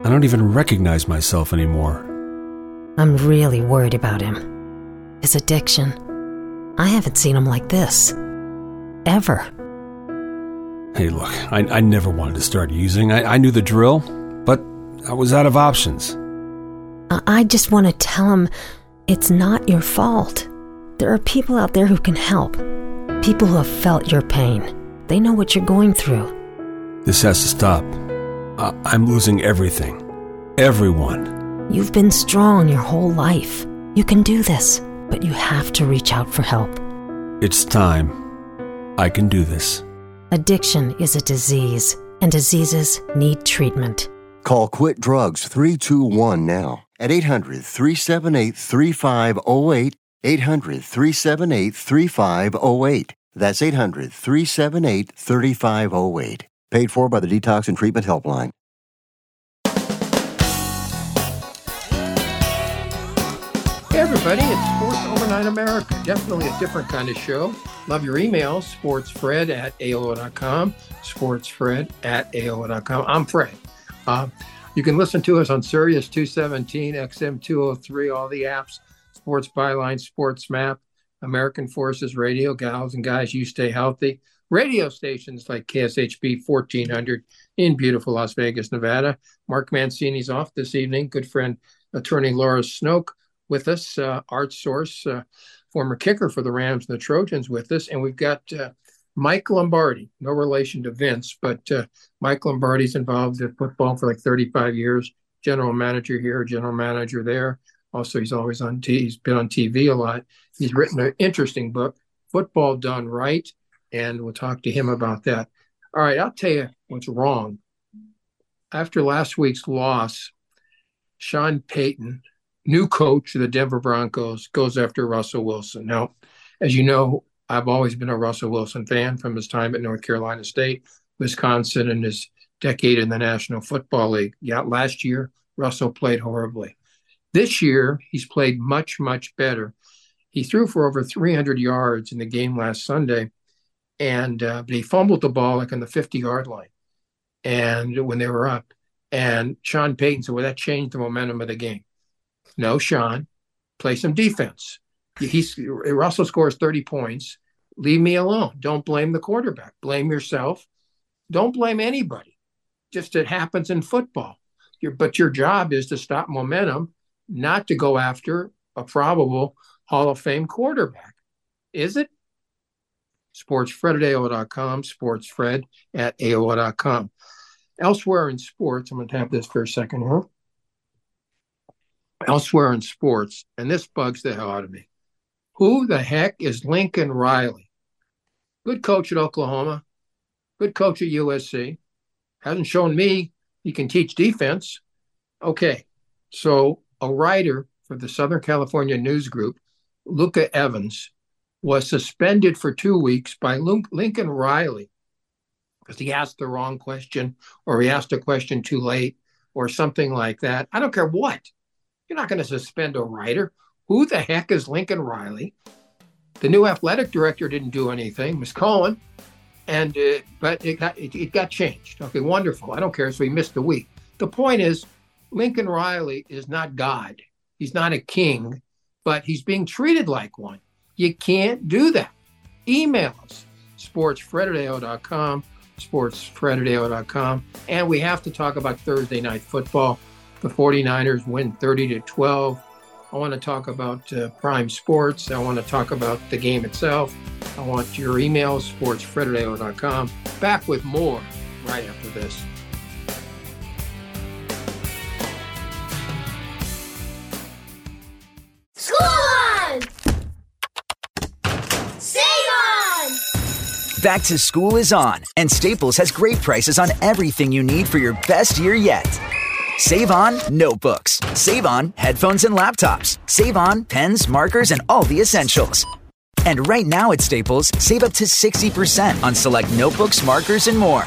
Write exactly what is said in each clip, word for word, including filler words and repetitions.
I don't even recognize myself anymore. I'm really worried about him. His addiction. I haven't seen him like this. Ever. Hey, look, I, I never wanted to start using. I, I knew the drill, but I was out of options. I, I just want to tell him it's not your fault. There are people out there who can help. People who have felt your pain. They know what you're going through. This has to stop. I, I'm losing everything. Everyone. You've been strong your whole life. You can do this, but you have to reach out for help. It's time. I can do this. Addiction is a disease, and diseases need treatment. Call Quit Drugs three two one now at eight hundred, three seven eight, three five zero eight, eight hundred, three seven eight, three five zero eight. That's eight hundred, three seven eight, three five zero eight. Paid for by the Detox and Treatment Helpline. Hey everybody, it's Sports Overnight America. Definitely a different kind of show. Love your emails, sportsfred at A O L dot com, sportsfred at A O L dot com. I'm Fred. Uh, you can listen to us on Sirius two seventeen, X M two oh three, all the apps, Sports Byline, Sports Map, American Forces Radio, Gals and Guys, You Stay Healthy. Radio stations like K S H B fourteen hundred in beautiful Las Vegas, Nevada. Mark Mancini's off this evening. Good friend, attorney Laura Snoke with us. Uh, Art Source, uh, former kicker for the Rams and the Trojans with us. And we've got uh, Mike Lombardi, no relation to Vince, but uh, Mike Lombardi's involved in football for like thirty-five years. General manager here, general manager there. Also, he's always on T V. He's been on T V a lot. He's written an interesting book, Football Done Right. And we'll talk to him about that. All right, I'll tell you what's wrong. After last week's loss, Sean Payton, new coach of the Denver Broncos, goes after Russell Wilson. Now, as you know, I've always been a Russell Wilson fan from his time at North Carolina State, Wisconsin, and his decade in the National Football League. Yeah, last year, Russell played horribly. This year, he's played much, much better. He threw for over three hundred yards in the game last Sunday. And uh, but he fumbled the ball like on the fifty-yard line, and when they were up, and Sean Payton said, "Well, that changed the momentum of the game." No, Sean, play some defense. He's Russell scores thirty points. Leave me alone. Don't blame the quarterback. Blame yourself. Don't blame anybody. Just it happens in football. Your, but your job is to stop momentum, not to go after a probable Hall of Fame quarterback. Is it? SportsFred at A O L dot com, SportsFred at A O L dot com. Elsewhere in sports, I'm going to tap this for a second here. Elsewhere in sports, and this bugs the hell out of me. Who the heck is Lincoln Riley? Good coach at Oklahoma, good coach at U S C. Hasn't shown me he can teach defense. Okay, so a writer for the Southern California News Group, Luca Evans, was suspended for two weeks by Lincoln Riley because he asked the wrong question or he asked a question too late or something like that. I don't care what. You're not going to suspend a writer. Who the heck is Lincoln Riley? The new athletic director didn't do anything, Miz Cohen, and uh, but it got, it, it got changed. Okay, wonderful. I don't care. So he missed the week. The point is, Lincoln Riley is not God. He's not a king, but he's being treated like one. You can't do that. Email us, sportsfred at A O L dot com, sportsfred at A O L dot com. And we have to talk about Thursday night football. The 49ers win thirty to twelve. I want to talk about uh, Prime Sports. I want to talk about the game itself. I want your emails, sportsfred at A O L dot com. Back with more right after this. Back to school is on, and Staples has great prices on everything you need for your best year yet. Save on notebooks. Save on headphones and laptops. Save on pens, markers, and all the essentials. And right now at Staples, save up to sixty percent on select notebooks, markers, and more.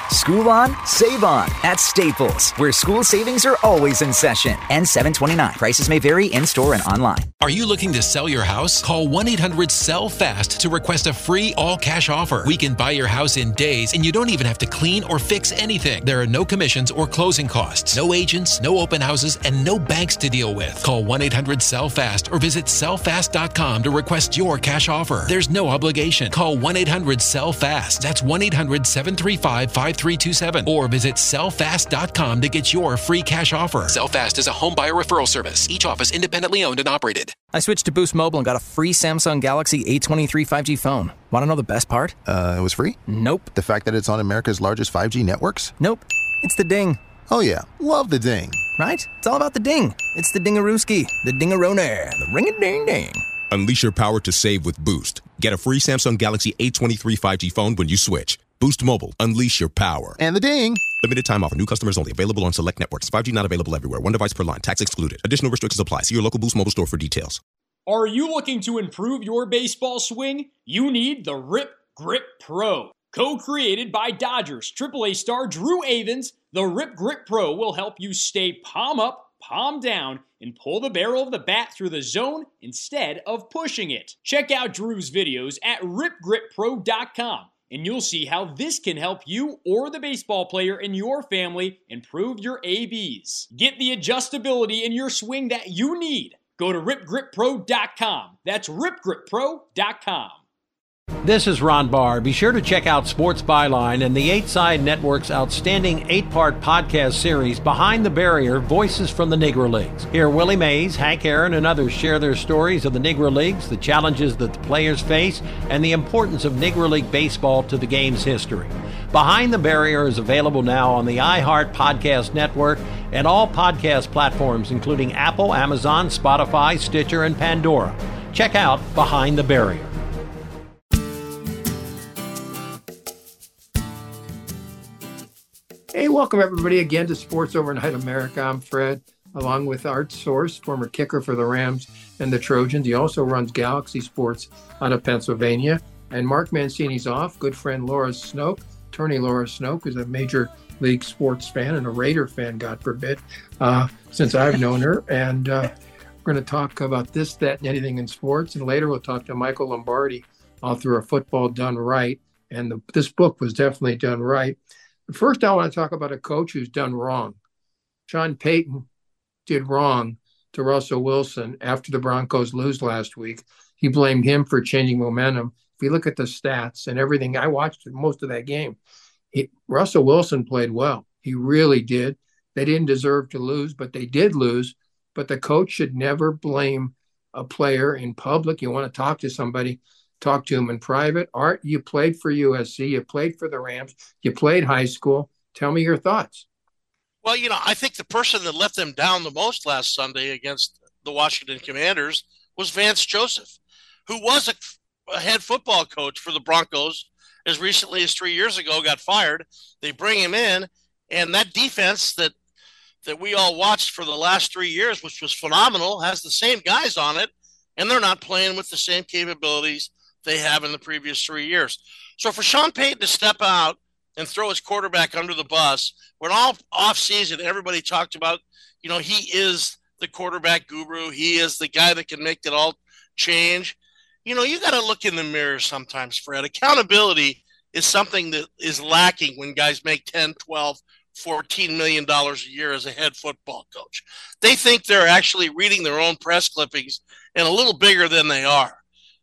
School on, save on at Staples, where school savings are always in session. N seven twenty-nine. Prices may vary in-store and online. Are you looking to sell your house? Call one eight hundred sell fast to request a free all-cash offer. We can buy your house in days, and you don't even have to clean or fix anything. There are no commissions or closing costs, no agents, no open houses, and no banks to deal with. Call one eight hundred sell fast or visit sell fast dot com to request your cash offer. There's no obligation. Call one eight hundred sell fast. That's one eight hundred seven three five five three two seven or visit sell fast dot com to get your free cash offer. SellFast is a home buyer referral service. Each office independently owned and operated. I switched to Boost Mobile and got a free Samsung Galaxy A twenty-three five G phone. Want to know the best part? Uh, it was free? Nope. The fact that it's on America's largest five G networks? Nope. It's the ding. Oh yeah, love the ding. Right? It's all about the ding. It's the dingarooski, the dingarone, the ring-a-ding-ding. Unleash your power to save with Boost. Get a free Samsung Galaxy A twenty-three five G phone when you switch. Boost Mobile. Unleash your power. And the ding. Limited time offer. New customers only. Available on select networks. five G not available everywhere. One device per line. Tax excluded. Additional restrictions apply. See your local Boost Mobile store for details. Are you looking to improve your baseball swing? You need the Rip Grip Pro. Co-created by Dodgers triple A star Drew Avans, the Rip Grip Pro will help you stay palm up, palm down, and pull the barrel of the bat through the zone instead of pushing it. Check out Drew's videos at rip grip pro dot com, and you'll see how this can help you or the baseball player in your family improve your A Bs. Get the adjustability in your swing that you need. Go to rip grip pro dot com. That's rip grip pro dot com. This is Ron Barr. Be sure to check out Sports Byline and the Eight Side Network's outstanding eight-part podcast series, Behind the Barrier, Voices from the Negro Leagues. Here, Willie Mays, Hank Aaron, and others share their stories of the Negro Leagues, the challenges that the players face, and the importance of Negro League baseball to the game's history. Behind the Barrier is available now on the iHeart Podcast Network and all podcast platforms, including Apple, Amazon, Spotify, Stitcher, and Pandora. Check out Behind the Barrier. Hey, welcome everybody again to Sports Overnight America. I'm Fred, along with Art Source, former kicker for the Rams and the Trojans. He also runs Galaxy Sports out of Pennsylvania. And Mark Mancini's off. Good friend Laura Snoke, attorney Laura Snoke, is a major league sports fan and a Raider fan, God forbid, uh, since I've known her. And uh, we're going to talk about this, that, and anything in sports. And later we'll talk to Michael Lombardi, author of Football Done Right. And the, this book was definitely done right. First, I want to talk about a coach who's done wrong. Sean Payton did wrong to Russell Wilson after the Broncos lose last week. He blamed him for changing momentum. If you look at the stats and everything, I watched most of that game. He, Russell Wilson played well. He really did. They didn't deserve to lose, but they did lose. But the coach should never blame a player in public. You want to talk to somebody, talk to him in private. Art, you played for U S C. You played for the Rams. You played high school. Tell me your thoughts. Well, you know, I think the person that let them down the most last Sunday against the Washington Commanders was Vance Joseph, who was a, a head football coach for the Broncos as recently as three years ago, got fired. They bring him in, and that defense that that we all watched for the last three years, which was phenomenal, has the same guys on it, and they're not playing with the same capabilities they have in the previous three years. So for Sean Payton to step out and throw his quarterback under the bus, when all off season, everybody talked about, you know, he is the quarterback guru. He is the guy that can make it all change. You know, you got to look in the mirror sometimes, Fred. Accountability is something that is lacking when guys make ten, twelve, fourteen million dollars a year as a head football coach. They think they're actually reading their own press clippings and a little bigger than they are.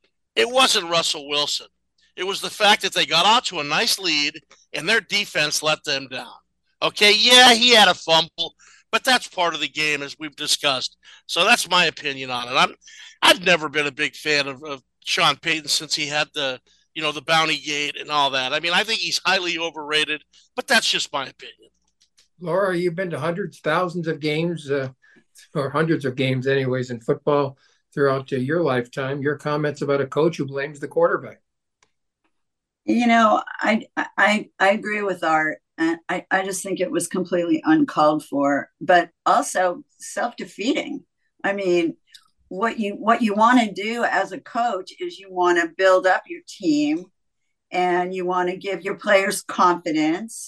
It wasn't Russell Wilson. It was the fact that they got out to a nice lead and their defense let them down. Okay, yeah, he had a fumble, but that's part of the game, as we've discussed. So that's my opinion on it. I'm, I've never been a big fan of, of Sean Payton since he had the, you know, the bounty gate and all that. I mean, I think he's highly overrated, but that's just my opinion. Laura, you've been to hundreds, thousands of games, uh, or hundreds of games anyways, in football throughout uh, your lifetime. Your comments about a coach who blames the quarterback. You know, I I I agree with Art. And I, I just think it was completely uncalled for, but also self-defeating. I mean, what you what you want to do as a coach is you want to build up your team and you want to give your players confidence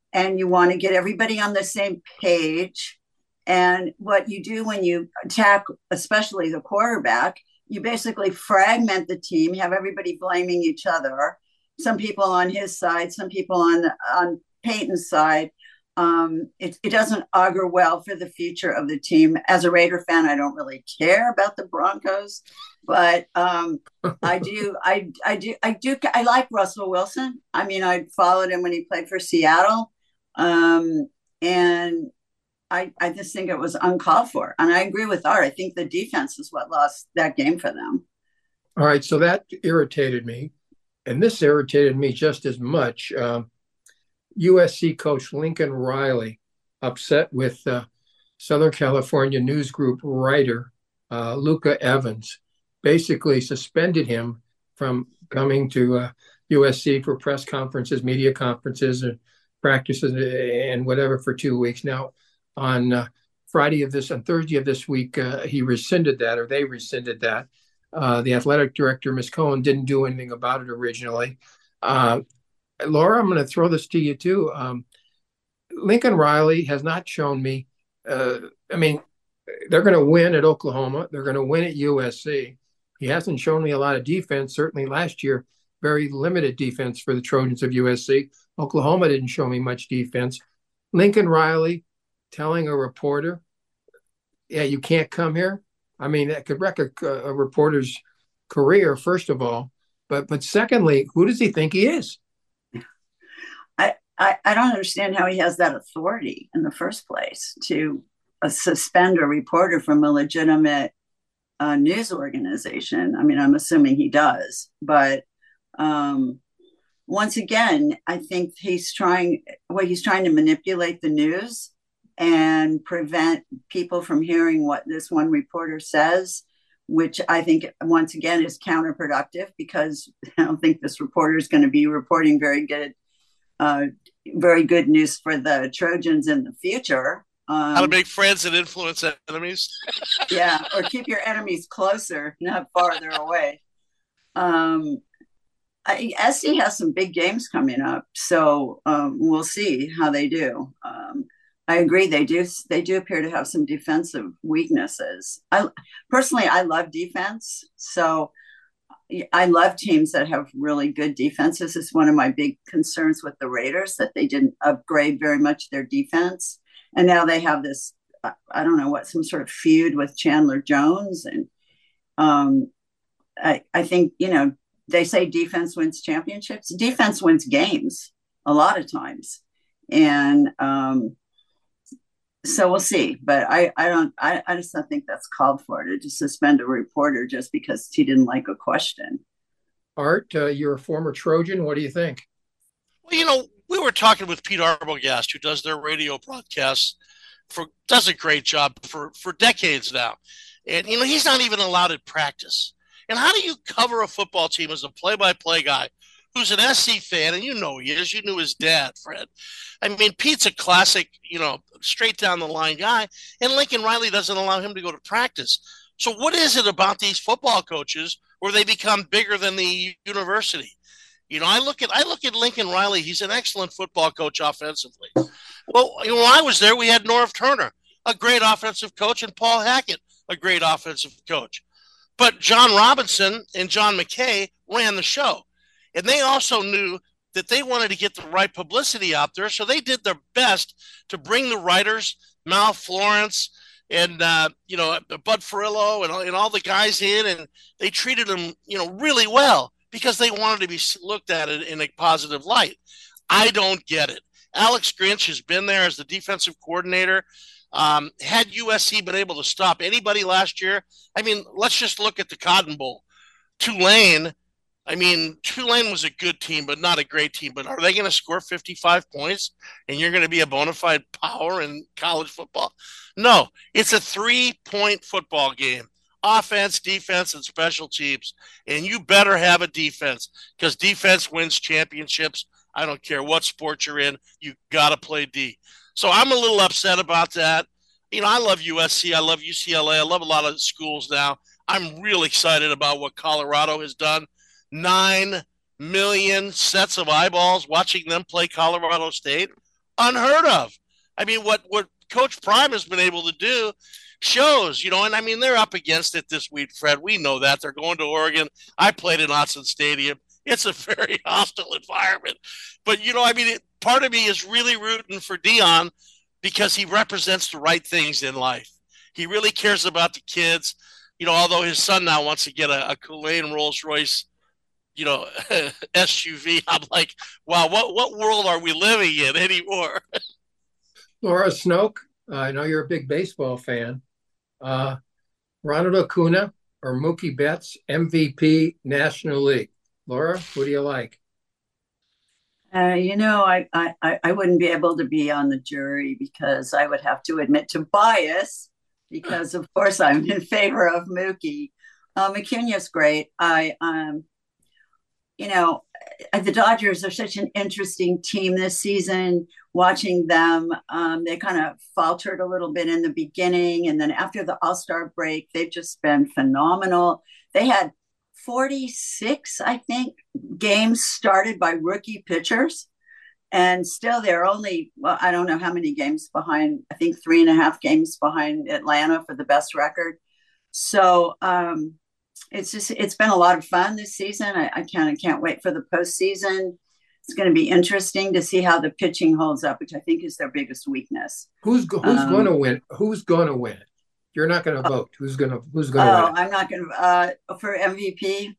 and you want to get everybody on the same page. And what you do when you attack, especially the quarterback, you basically fragment the team, have everybody blaming each other. Some people on his side, some people on the, on Peyton's side. Um, it, it doesn't augur well for the future of the team. As a Raider fan, I don't really care about the Broncos, but um, I do, I, I do, I do, I like Russell Wilson. I mean, I followed him when he played for Seattle, um, and I, I just think it was uncalled for. And I agree with Art. I think the defense is what lost that game for them. All right, so that irritated me, and this irritated me just as much. Um, U S C coach Lincoln Riley upset with uh, Southern California News Group writer uh, Luca Evans, basically suspended him from coming to uh, U S C for press conferences, media conferences, and practices and whatever for two weeks. Now, on uh, Friday of this, on Thursday of this week, uh, he rescinded that, or they rescinded that. Uh, the athletic director, Miz Cohen, didn't do anything about it originally. Uh, Laura, I'm going to throw this to you too. Um, Lincoln Riley has not shown me. Uh, I mean, they're going to win at Oklahoma. They're going to win at U S C. He hasn't shown me a lot of defense. Certainly last year, very limited defense for the Trojans of U S C. Oklahoma didn't show me much defense. Lincoln Riley telling a reporter, yeah, you can't come here. I mean, that could wreck a, a reporter's career, first of all. But but secondly, who does he think he is? I, I, I don't understand how he has that authority in the first place to uh, suspend a reporter from a legitimate uh, news organization. I mean, I'm assuming he does. But um, once again, I think he's trying, well, he's trying to manipulate the news and prevent people from hearing what this one reporter says, which I think, once again, is counterproductive, because I don't think this reporter is going to be reporting very good, uh, very good news for the Trojans in the future. Um, How to make friends and influence enemies. Yeah, or keep your enemies closer, not farther away. Um, I, S C has some big games coming up, so um, we'll see how they do. Um, I agree. They do. They do appear to have some defensive weaknesses. I personally, I love defense. So I love teams that have really good defenses. It's one of my big concerns with the Raiders, that they didn't upgrade very much their defense. And now they have this, I don't know what, some sort of feud with Chandler Jones. And um, I, I think, you know, they say defense wins championships. Defense wins games a lot of times. And, um, So we'll see, but I, I don't, I, I just don't think that's called for, to just suspend a reporter just because he didn't like a question. Art, uh, you're a former Trojan. What do you think? Well, you know, we were talking with Pete Arbogast, who does their radio broadcasts for, does a great job for, for decades now. And, you know, he's not even allowed at practice. And how do you cover a football team as a play-by-play guy who's an S C fan, and you know he is, you knew his dad, Fred. I mean, Pete's a classic, you know, straight down the line guy, and Lincoln Riley doesn't allow him to go to practice. So what is it about these football coaches where they become bigger than the university? You know, I look at I look at Lincoln Riley. He's an excellent football coach offensively. Well, you know, when I was there, we had Norv Turner, a great offensive coach, and Paul Hackett, a great offensive coach. But John Robinson and John McKay ran the show. And they also knew that they wanted to get the right publicity out there, so they did their best to bring the writers, Mal Florence and, uh, you know, Bud Ferrillo and, and all the guys in, and they treated them, you know, really well because they wanted to be looked at it in a positive light. I don't get it. Alex Grinch has been there as the defensive coordinator. Um, had U S C been able to stop anybody last year? I mean, let's just look at the Cotton Bowl. Tulane. I mean, Tulane was a good team, but not a great team. But are they going to score fifty-five points and you're going to be a bona fide power in college football? No, it's a three-point football game. Offense, defense, and special teams. And you better have a defense, because defense wins championships. I don't care what sport you're in. You got to play D. So I'm a little upset about that. You know, I love U S C. I love U C L A. I love a lot of schools now. I'm really excited about what Colorado has done. Nine million sets of eyeballs watching them play Colorado State. unheard of. I mean, what, what Coach Prime has been able to do shows, you know, and I mean, they're up against it this week, Fred. We know that. They're going to Oregon. I played in Autzen Stadium. It's a very hostile environment. But, you know, I mean, it, part of me is really rooting for Deion because he represents the right things in life. He really cares about the kids. You know, although his son now wants to get a, a Cullinan Rolls Royce, you know, S U V. I'm like, wow, what, what world are we living in anymore? Laura Snoke, uh, I know you're a big baseball fan. Uh, Ronald Acuna or Mookie Betts, M V P National League. Laura, who do you like? Uh, you know, I, I, I wouldn't be able to be on the jury because I would have to admit to bias because, of course, I'm in favor of Mookie. Um, Acuna's great. I, um, you know, the Dodgers are such an interesting team this season. Watching them, um, they kind of faltered a little bit in the beginning. And then after the All-Star break, they've just been phenomenal. They had forty-six, I think, games started by rookie pitchers. And still they're only, well, I don't know how many games behind, I think three and a half games behind Atlanta for the best record. So um, it's just, it's been a lot of fun this season. I, I kind of can't wait for the postseason. It's going to be interesting to see how the pitching holds up, which I think is their biggest weakness. Who's who's Um, going to win? Who's going to win? You're not going to vote. Who's going to Who's going to Oh, win? I'm not going to uh, for M V P.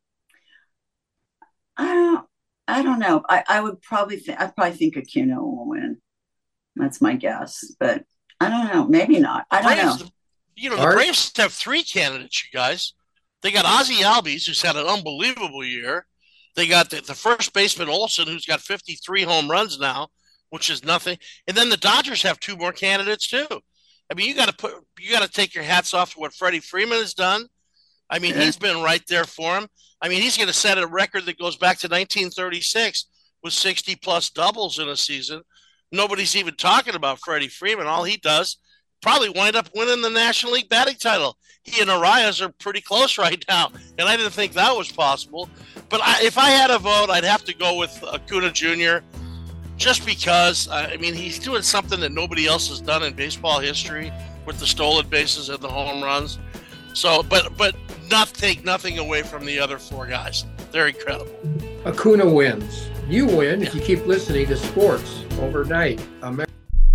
I don't. I don't know. I, I would probably. Th- I probably think Acuna will win. That's my guess, but I don't know. Maybe not. I don't Braves, know. You know, the Art? Braves have three candidates, you guys. They got Ozzie Albies, who's had an unbelievable year. They got the, the first baseman Olsen, who's got fifty-three home runs now, which is nothing. And then the Dodgers have two more candidates too. I mean, you got to put, you got to take your hats off to what Freddie Freeman has done. I mean, Yeah. he's been right there for him. I mean, he's going to set a record that goes back to nineteen thirty-six with sixty plus doubles in a season. Nobody's even talking about Freddie Freeman. All he does probably wind up winning the National League batting title. He and Arias are pretty close right now, and I didn't think that was possible. But I, if I had a vote, I'd have to go with Acuna Junior just because, I mean, he's doing something that nobody else has done in baseball history with the stolen bases and the home runs. So, but but not take nothing away from the other four guys. They're incredible. Acuna wins. You win if you keep listening to sports overnight. Amer-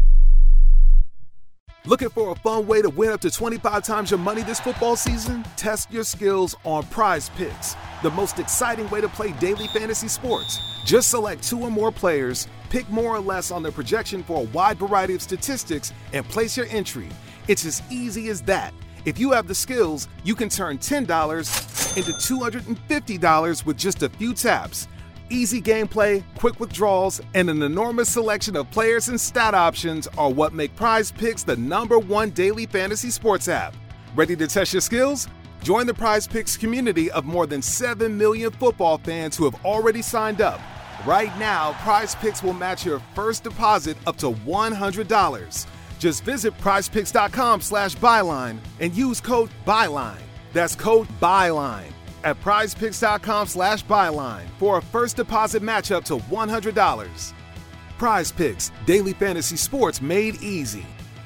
Looking for a fun way to win up to twenty-five times your money this football season? Test your skills on Prize Picks, the most exciting way to play daily fantasy sports. Just select two or more players, pick more or less on their projection for a wide variety of statistics, and place your entry. It's as easy as that. If you have the skills, you can turn ten dollars into two hundred fifty dollars with just a few taps. Easy gameplay, quick withdrawals, and an enormous selection of players and stat options are what make Prize Picks the number one daily fantasy sports app. Ready to test your skills? Join the Prize Picks community of more than seven million football fans who have already signed up. Right now, Prize Picks will match your first deposit up to one hundred dollars. Just visit prizepicks.com slash byline and use code BYLINE. That's code BYLINE at prizepicks.com slash byline for a first deposit match up to one hundred dollars. Prize Picks, daily fantasy sports made easy.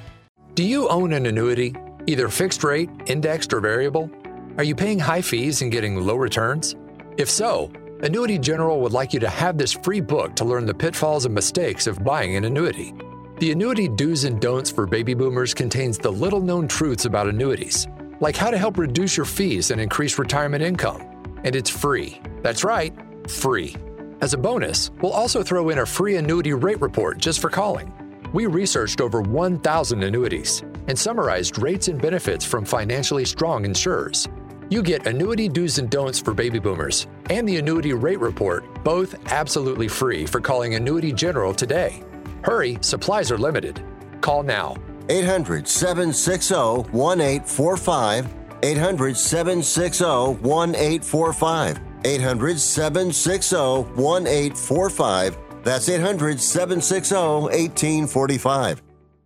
Do you own an annuity, either fixed rate, indexed, or variable? Are you paying high fees and getting low returns? If so, Annuity General would like you to have this free book to learn the pitfalls and mistakes of buying an annuity. The Annuity Do's and Don'ts for Baby Boomers contains the little-known truths about annuities, like how to help reduce your fees and increase retirement income. And it's free. That's right, free. As a bonus, we'll also throw in a free annuity rate report just for calling. We researched over one thousand annuities and summarized rates and benefits from financially strong insurers. You get Annuity Do's and Don'ts for Baby Boomers and the Annuity Rate Report, both absolutely free for calling Annuity General today. Hurry, supplies are limited. Call now. eight hundred, seven six zero, one eight four five. eight hundred, seven six zero, one eight four five. eight hundred, seven six zero, one eight four five. That's eight hundred, seven six zero, one eight four five.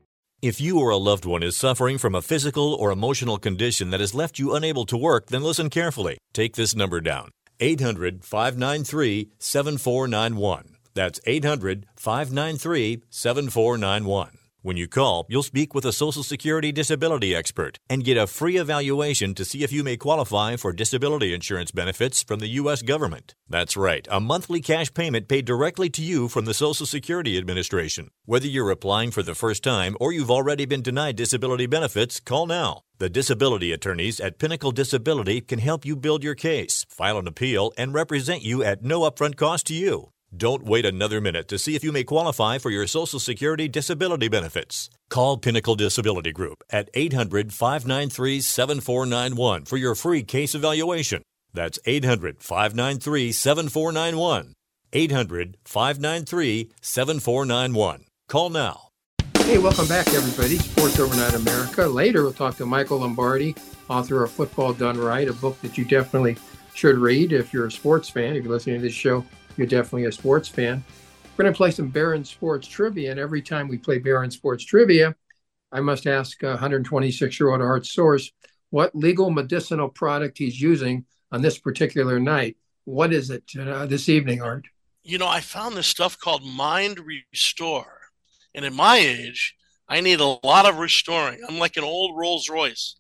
If you or a loved one is suffering from a physical or emotional condition that has left you unable to work, then listen carefully. Take this number down. eight hundred, five nine three, seven four nine one. That's eight hundred, five nine three, seven four nine one. When you call, you'll speak with a Social Security disability expert and get a free evaluation to see if you may qualify for disability insurance benefits from the U S government. That's right, a monthly cash payment paid directly to you from the Social Security Administration. Whether you're applying for the first time or you've already been denied disability benefits, call now. The disability attorneys at Pinnacle Disability can help you build your case, file an appeal, and represent you at no upfront cost to you. Don't wait another minute to see if you may qualify for your Social Security disability benefits. Call Pinnacle Disability Group at eight hundred, five nine three, seven four nine one for your free case evaluation. That's eight hundred, five nine three, seven four nine one. eight hundred, five nine three, seven four nine one. Call now. Hey, welcome back, everybody. Sports Overnight America. Later, we'll talk to Michael Lombardi, author of Football Done Right, a book that you definitely should read if you're a sports fan. If you're listening to this show, you're definitely a sports fan. We're going to play some Barron Sports Trivia, and every time we play Barron Sports Trivia, I must ask one hundred twenty-six-year-old Art Source what legal medicinal product he's using on this particular night. What is it uh, this evening, Art? You know, I found this stuff called Mind Restore. And at my age, I need a lot of restoring. I'm like an old Rolls Royce.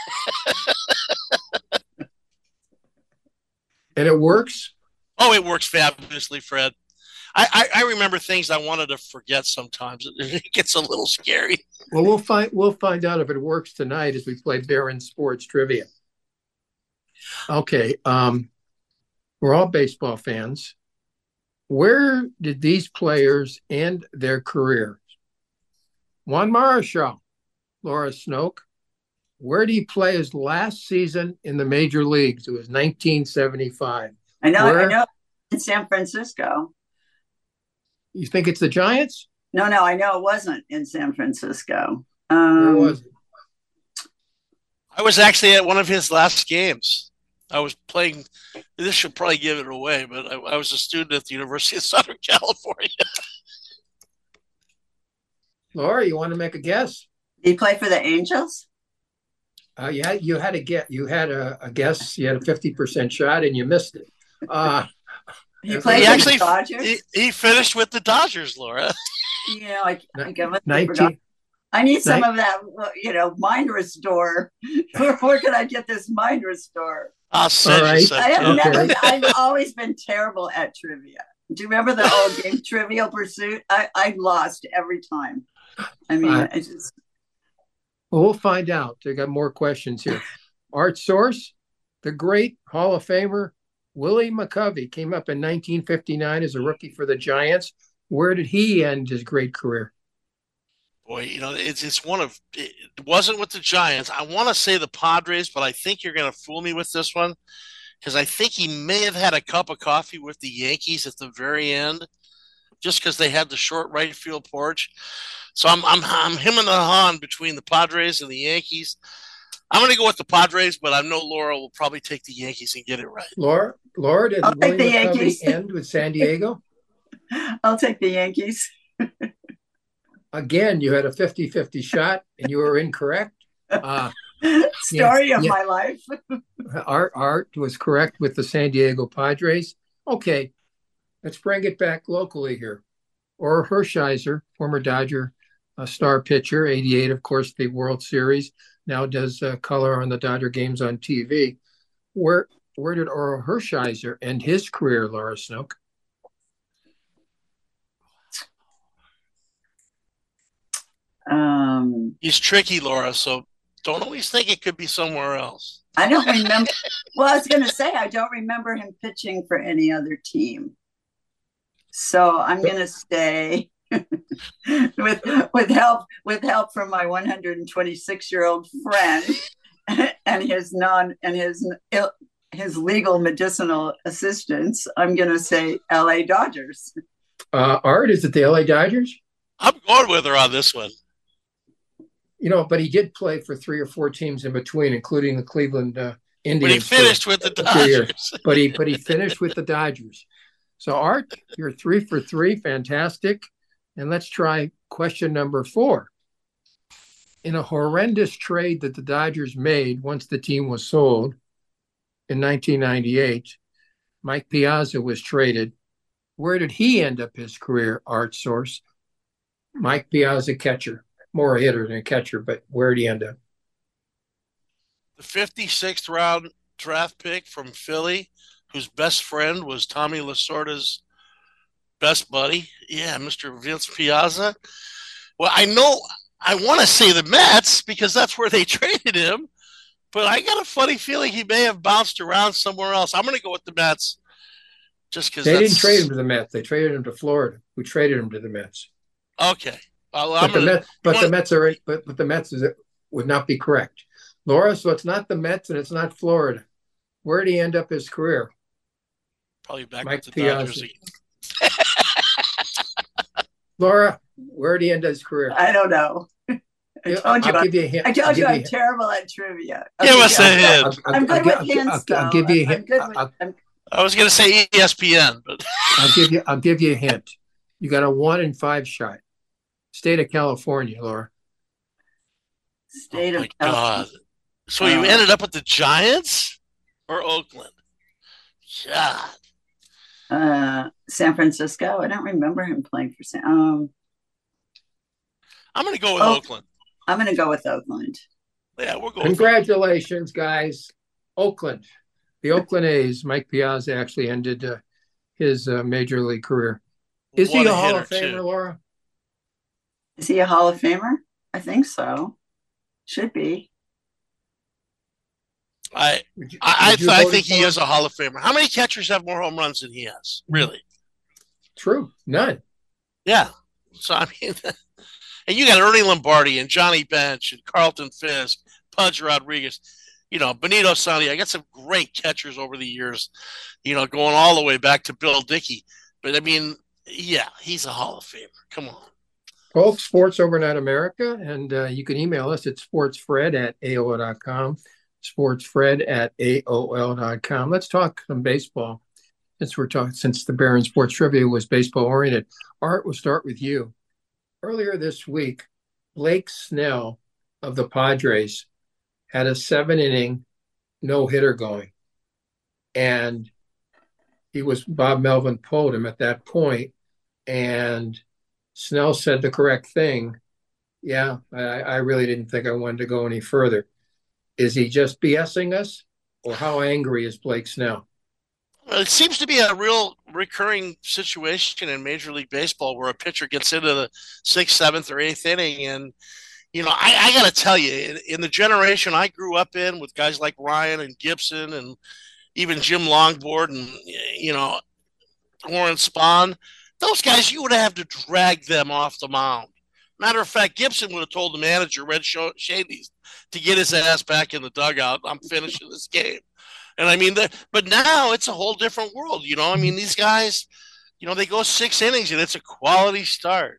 And it works? Oh, it works fabulously, Fred. I, I, I remember things I wanted to forget sometimes. It gets a little scary. Well, we'll find we'll find out if it works tonight as we play Barron Sports Trivia. Okay, um, we're all baseball fans. Where did these players end their careers? Juan Marichal, Laura Snoke. Where did he play his last season in the major leagues? It was nineteen seventy-five. I know, Where? I know. In San Francisco. You think it's the Giants? No, no, I know it wasn't in San Francisco. Um, Where was it? I was actually at one of his last games. I was playing, this should probably give it away, but I, I was a student at the University of Southern California. Laura, you want to make a guess? Did he play for the Angels? Uh, you had you had a get you had a, a guess. You had a fifty percent shot, and you missed it. Uh, he played he for actually, the Dodgers. He, he finished with the Dodgers, Laura. You know, I, I, I, nineteen I need some of that, you know, mind restore. where, where can I get this mind restore? I'll send right. you some. I have Okay. never. I've always been terrible at trivia. Do you remember the old game Trivial Pursuit? I I lost every time. I mean, Uh, I just. Well, we'll find out. I got more questions here. Art Source, the great Hall of Famer Willie McCovey came up in nineteen fifty-nine as a rookie for the Giants. Where did he end his great career? Boy, you know, it's it's one of it wasn't with the Giants. I want to say the Padres, but I think you're going to fool me with this one because I think he may have had a cup of coffee with the Yankees at the very end, just because they had the short right field porch. So I'm I'm I'm him and the Han between the Padres and the Yankees. I'm going to go with the Padres, but I know Laura will probably take the Yankees and get it right. Laura, Laura, did I'll Willie take the McCovey Yankees. end with San Diego? I'll take the Yankees. Again, you had a fifty-fifty shot, and you were incorrect. Uh, Story yeah, of yeah. my life. Art, Art was correct with the San Diego Padres. Okay, let's bring it back locally here. Or Hershiser, former Dodger uh, star pitcher, eighty-eight, of course, the World Series, now does uh, color on the Dodger games on T V. Where where did Oral Hershiser end his career, Laura Snook? Um, He's tricky, Laura, so don't always think it could be somewhere else. I don't remember. Well, I was going to say I don't remember him pitching for any other team. So I'm going to stay with with help with help from my one hundred twenty-six year old friend and his non and his his legal medicinal assistants. I'm going to say L A Dodgers. Uh, Art, is it the L A Dodgers? I'm going with her on this one. You know, but he did play for three or four teams in between, including the Cleveland uh, Indians. But he finished for, with the for years. Dodgers. But he but he finished with the Dodgers. So Art, you're three for three, fantastic. And let's try question number four. In a horrendous trade that the Dodgers made once the team was sold in nineteen ninety-eight, Mike Piazza was traded. where did he end up his career, Art Source? Mike Piazza, catcher. More a hitter than a catcher, but where did he end up? The fifty-sixth round draft pick from Philly, whose best friend was Tommy Lasorda's best buddy. Yeah, Mister Vince Piazza. Well, I know I want to say the Mets because that's where they traded him, but I got a funny feeling he may have bounced around somewhere else. I'm going to go with the Mets just because they didn't trade him to the Mets. They traded him to Florida, who traded him to the Mets. Okay. Well, but, I'm the, gonna, Mets, but wanna... the Mets are but, but the Mets is, would not be correct. Laura, so it's not the Mets and it's not Florida. Where did he end up his career? Probably back Mike with the Dodgers again. Laura, where did he end his career? I don't know. I Yeah, told you. I'll give you a hint. I told I'll you give I'm you a- terrible at trivia. Give us a hint. I'll- I'll- I'm good I'll- with I'll- hints, I'll- I'll though. give you a I'm hint. good I'll- with- I'll- I'm- I was going to say E S P N, but I'll give you. I'll give you a hint. You got a one in five shot. State of California, Laura. State oh of my God. So Uh, you ended up with the Giants or Oakland? God. uh, San Francisco. I don't remember him playing for San. Um, I'm going to go with Oh. Oakland. I'm going to go with Oakland. Yeah, we're going. Congratulations, guys. Oakland, the Oakland A's. Mike Piazza actually ended uh, his uh, major league career. Is What he a a Hall of hitter, Famer, too. Laura? Is he a Hall of Famer? I think so. Should be. I Would you- I, I, would you th- I vote think for he him? is a Hall of Famer. How many catchers have more home runs than he has? Really? True. None. Yeah. So I mean, and you got Ernie Lombardi and Johnny Bench and Carlton Fisk, Pudge Rodriguez, you know, Benito Santi. I got some great catchers over the years, you know, going all the way back to Bill Dickey. But I mean, yeah, he's a Hall of Famer. Come on. Folks, Sports Overnight America, and uh, you can email us at sportsfred at A O L dot com, sportsfred at A O L dot com. Let's talk some baseball. Since we're talking, since the Barron Sports Trivia was baseball oriented, Art, we'll start with you. Earlier this week, Blake Snell of the Padres had a seven inning no hitter going, and he was Bob Melvin pulled him at that point, and Snell said the correct thing. Yeah, I, I really didn't think I wanted to go any further. Is he just BSing us, or how angry is Blake Snell? Well, it seems to be a real recurring situation in Major League Baseball where a pitcher gets into the sixth, seventh, or eighth inning. And, you know, I, I got to tell you, in, in the generation I grew up in with guys like Ryan and Gibson and even Jim Longboard and, you know, Warren Spahn, those guys, you would have to drag them off the mound. Matter of fact, Gibson would have told the manager, Red Shady, to get his ass back in the dugout. I'm finishing this game. And I mean, the, but now it's a whole different world. You know, I mean, these guys, you know, they go six innings and it's a quality start.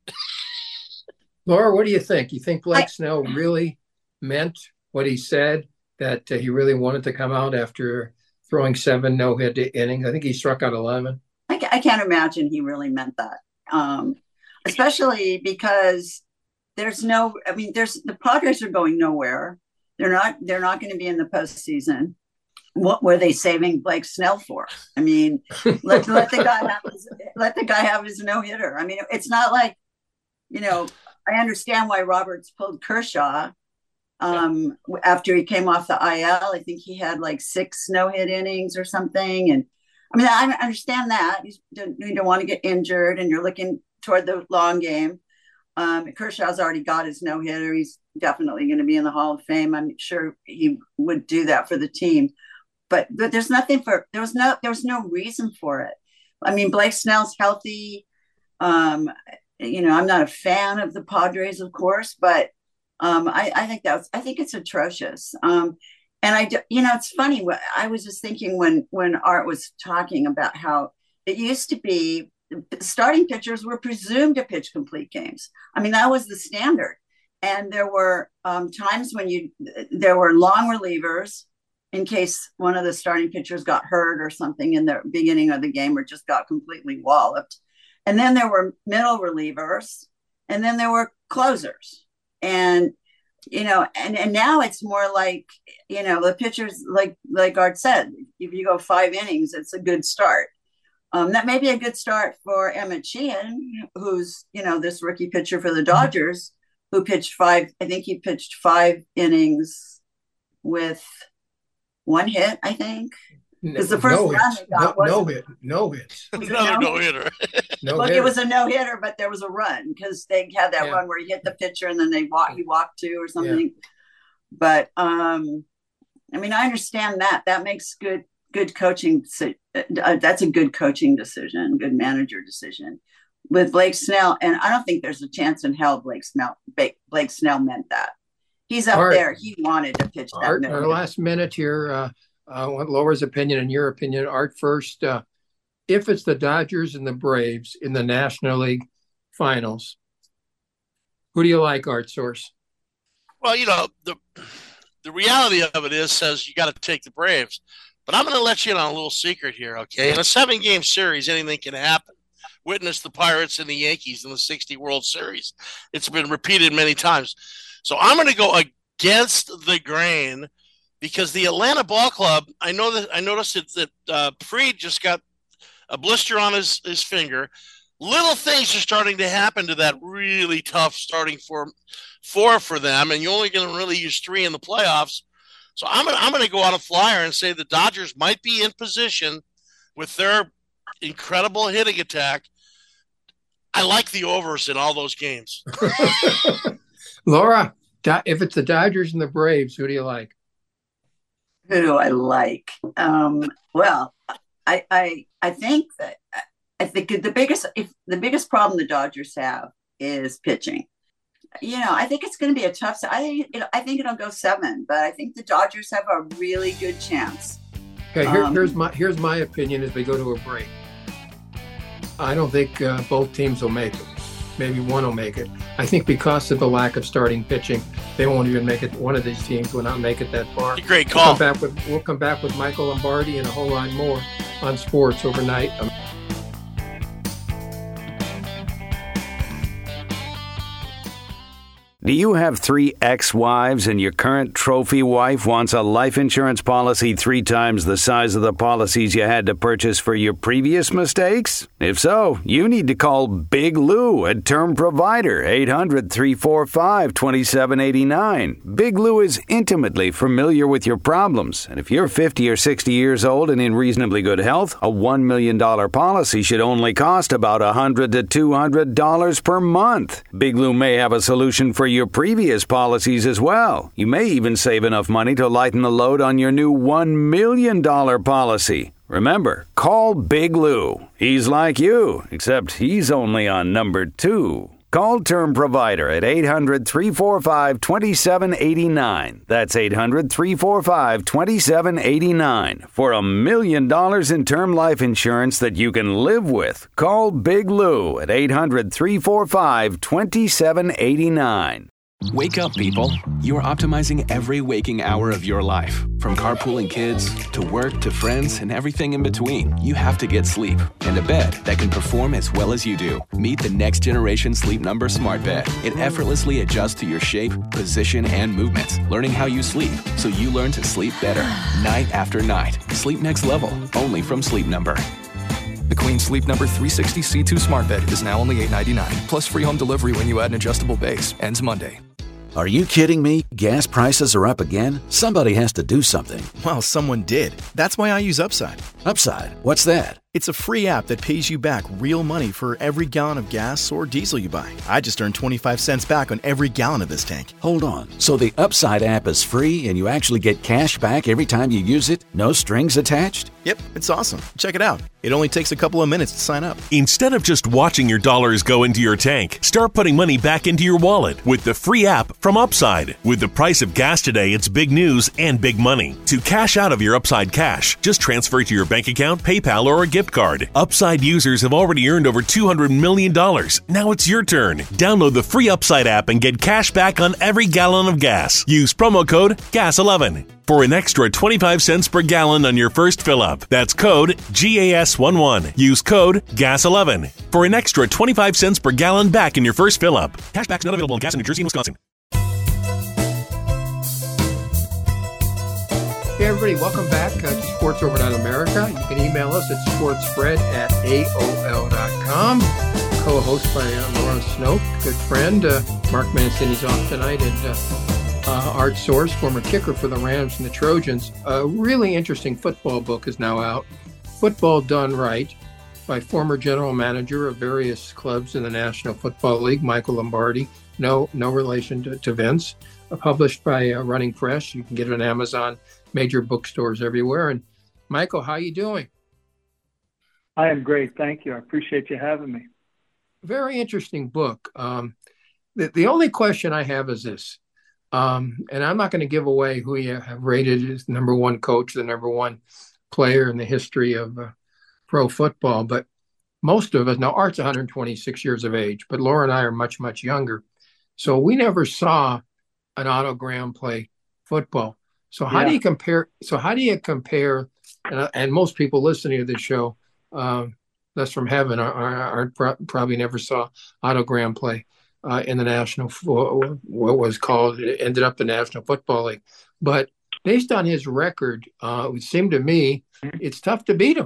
Laura, what do you think? You think Blake I- Snell really meant what he said, that uh, he really wanted to come out after throwing seven no-hit innings? I think he struck out eleven. I, ca- I can't imagine he really meant that, um, especially because there's no. I mean, there's the Padres are going nowhere. They're not. They're not going to be in the postseason. What were they saving Blake Snell for? I mean, let let the guy have his, let the guy have his no hitter. I mean, it's not like, you know. I understand why Roberts pulled Kershaw um, after he came off the I L. I think he had like six no hit innings or something, and I mean, I understand that you don't, you don't want to get injured, and you're looking toward the long game. Um, Kershaw's already got his no hitter. He's definitely going to be in the Hall of Fame. I'm sure he would do that for the team. But but there's nothing for there was no there was no reason for it. I mean, Blake Snell's healthy. Um, you know, I'm not a fan of the Padres, of course, but um, I, I think that's I think it's atrocious. Um, and I, you know, it's funny. I was just thinking when when Art was talking about how it used to be starting pitchers were presumed to pitch complete games. I mean, that was the standard. And there were um, times when you there were long relievers in case one of the starting pitchers got hurt or something in the beginning of the game or just got completely walloped. And then there were middle relievers, and then there were closers. And, you know, and, and now it's more like, you know, the pitchers, like like Art said, if you go five innings, it's a good start. Um, that may be a good start for Emmett Sheehan, who's, you know, this rookie pitcher for the Dodgers, who pitched five, I think he pitched five innings with one hit, I think. Because the first no run hits. they got no, was no hit, no hits. Another no hitter. No Look, hitter. it was a no hitter, but there was a run because they had that Yeah. run where he hit the pitcher and then they walk, he walked two or something. Yeah. But um, I mean, I understand that. That makes good good coaching. Uh, that's a good coaching decision, good manager decision with Blake Snell. And I don't think there's a chance in hell Blake Snell Blake Snell meant that. He's up Art, there. He wanted to pitch that. Art, our last minute here. Uh, I want Laura's opinion and your opinion. Art first. Uh, if it's the Dodgers and the Braves in the National League Finals, who do you like, Art Source? Well, you know, the the reality of it is says you got to take the Braves. But I'm going to let you in on a little secret here, okay? In a seven-game series, anything can happen. Witness the Pirates and the Yankees in the sixty World Series. It's been repeated many times. So I'm going to go against the grain because the Atlanta Ball Club, I know that I noticed that, that uh, Fried just got a blister on his, his finger. Little things are starting to happen to that really tough starting for four for them, and you're only going to really use three in the playoffs. So I'm gonna, I'm going to go on a flyer and say the Dodgers might be in position with their incredible hitting attack. I like the overs in all those games. Laura, if it's the Dodgers and the Braves, who do you like? Who do I like? Um, well, I, I I think that I think the biggest if the biggest problem the Dodgers have is pitching. You know, I think it's going to be a tough. I think it, I think it'll go seven, but I think the Dodgers have a really good chance. Okay, here, um, here's my here's my opinion as we go to a break. I don't think uh, both teams will make it. Maybe one will make it. I think because of the lack of starting pitching, they won't even make it. One of these teams will not make it that far. Great call. We'll come back with, we'll come back with Michael Lombardi and a whole lot more on sports overnight. Um, Do you have three ex-wives and your current trophy wife wants a life insurance policy three times the size of the policies you had to purchase for your previous mistakes? If so, you need to call Big Lou at Term Provider, eight hundred, three four five, two seven eight nine. Big Lou is intimately familiar with your problems, and if you're fifty or sixty years old and in reasonably good health, a one million dollars policy should only cost about one hundred to two hundred dollars per month. Big Lou may have a solution for your previous policies as well. You may even save enough money to lighten the load on your new one million dollars policy. Remember, call Big Lou. He's like you, except he's only on number two. Call Term Provider at eight hundred, three four five, two seven eight nine. That's eight hundred, three four five, two seven eight nine. For a million dollars in term life insurance that you can live with, call Big Lou at eight hundred, three four five, two seven eight nine. Wake up, people. You are optimizing every waking hour of your life. From carpooling kids, to work, to friends, and everything in between. You have to get sleep. And a bed that can perform as well as you do. Meet the next generation Sleep Number Smart Bed. It effortlessly adjusts to your shape, position, and movements. Learning how you sleep, so you learn to sleep better. Night after night. Sleep next level. Only from Sleep Number. The Queen Sleep Number three sixty C two Smart Bed is now only eight ninety-nine. Plus free home delivery when you add an adjustable base. Ends Monday. Are you kidding me? Gas prices are up again? Somebody has to do something. Well, someone did. That's why I use Upside. Upside? What's that? It's a free app that pays you back real money for every gallon of gas or diesel you buy. I just earned twenty-five cents back on every gallon of this tank. Hold on. So the Upside app is free and you actually get cash back every time you use it? No strings attached? Yep, it's awesome. Check it out. It only takes a couple of minutes to sign up. Instead of just watching your dollars go into your tank, start putting money back into your wallet with the free app from Upside. With the price of gas today, it's big news and big money. To cash out of your Upside cash, just transfer it to your bank account, PayPal, or a gift card. Upside users have already earned over two hundred million dollars. Now it's your turn. Download the free Upside app and get cash back on every gallon of gas. Use promo code G A S eleven for an extra twenty-five cents per gallon on your first fill-up. That's code G A S eleven. Use code G A S eleven for an extra twenty-five cents per gallon back in your first fill-up. Cashback's not available in gas in New Jersey and Wisconsin. Okay, everybody, welcome back uh, to Sports Overnight America. You can email us at sportsfred at A O L dot com. Co-host by uh, Laura Snoke, good friend. Uh, Mark Mancini's off tonight, and uh, uh, Art Source, former kicker for the Rams and the Trojans. A really interesting football book is now out, Football Done Right, by former general manager of various clubs in the National Football League, Michael Lombardi. No, no relation to, to Vince. Uh, published by uh, Running Press. You can get it on Amazon, major bookstores everywhere. And Michael, how you doing? I am great. Thank you. I appreciate you having me. Very interesting book. Um, the, the only question I have is this, um, and I'm not going to give away who you have rated as the number one coach, the number one player in the history of uh, pro football, but most of us, now Art's one hundred twenty-six years of age, but Laura and I are much, much younger. So we never saw an Otto Graham play football. So how Yeah. do you compare? So how do you compare? And, and most people listening to this show, um, that's from heaven, are, are, are pro- probably never saw Otto Graham play uh, in the National, Fo- what was called, it ended up the National Football League. But based on his record, uh, it would seem to me it's tough to beat him.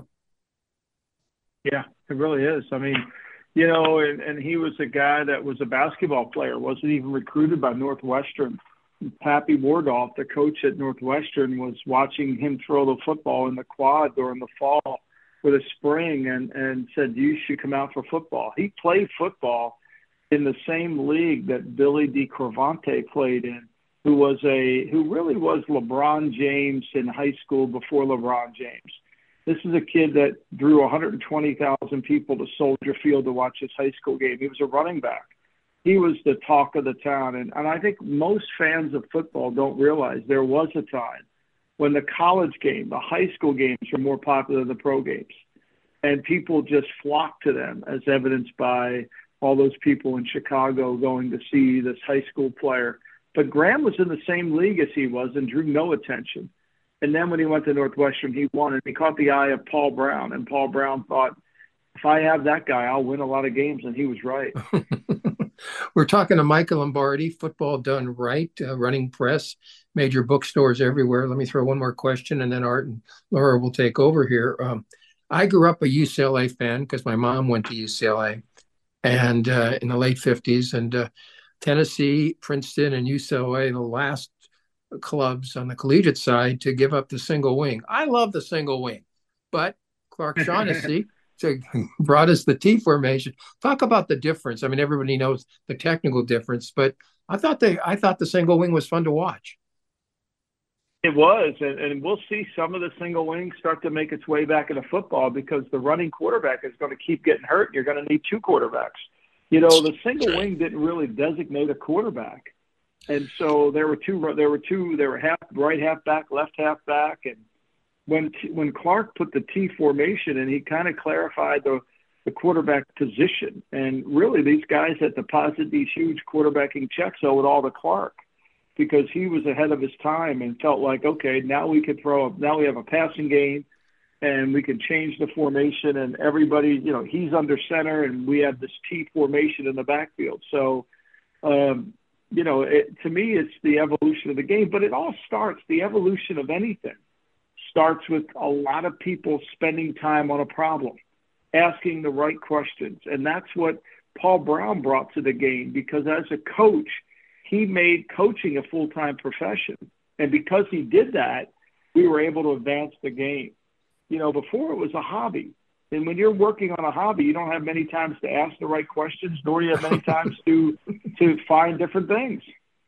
Yeah, it really is. I mean, you know, and, and he was a guy that was a basketball player, wasn't even recruited by Northwestern. Pappy Wardolph, the coach at Northwestern, was watching him throw the football in the quad during the fall for the spring and, and said, you should come out for football. He played football in the same league that Billy DeCravante played in, who was a who really was LeBron James in high school before LeBron James. This is a kid that drew one hundred twenty thousand people to Soldier Field to watch his high school game. He was a running back. He was the talk of the town. And, and I think most fans of football don't realize there was a time when the college game, the high school games were more popular than the pro games. And people just flocked to them, as evidenced by all those people in Chicago going to see this high school player. But Graham was in the same league as he was and drew no attention. And then when he went to Northwestern, he won, and he caught the eye of Paul Brown. And Paul Brown thought, if I have that guy, I'll win a lot of games. And he was right. We're talking to Michael Lombardi, Football Done Right, uh, Running Press, major bookstores everywhere. Let me throw one more question, and then Art and Laura will take over here. Um, I grew up a U C L A fan because my mom went to U C L A and uh, in the late fifties. And uh, Tennessee, Princeton, and U C L A, the last clubs on the collegiate side to give up the single wing. I love the single wing, but Clark Shaughnessy so brought us the T formation. Talk about the difference. I mean, everybody knows the technical difference, but I thought they, I thought the single wing was fun to watch. It was, and, and we'll see some of the single wings start to make its way back into football because the running quarterback is going to keep getting hurt. You're going to need two quarterbacks. You know, the single wing didn't really designate a quarterback. And so there were two, there were two, there were half right half back, left half back. And when, when Clark put the T formation in, he kind of clarified the, the quarterback position. And really these guys that deposit these huge quarterbacking checks owe it all to Clark because he was ahead of his time and felt like, okay, now we could throw, now we have a passing game and we can change the formation and everybody, you know, he's under center and we have this T formation in the backfield. So, um, you know, it, to me, it's the evolution of the game, but it all starts, the evolution of anything starts with a lot of people spending time on a problem, asking the right questions. And that's what Paul Brown brought to the game because as a coach, he made coaching a full-time profession. And because he did that, we were able to advance the game. You know, before it was a hobby. And when you're working on a hobby, you don't have many times to ask the right questions, nor do you have many times to to find different things.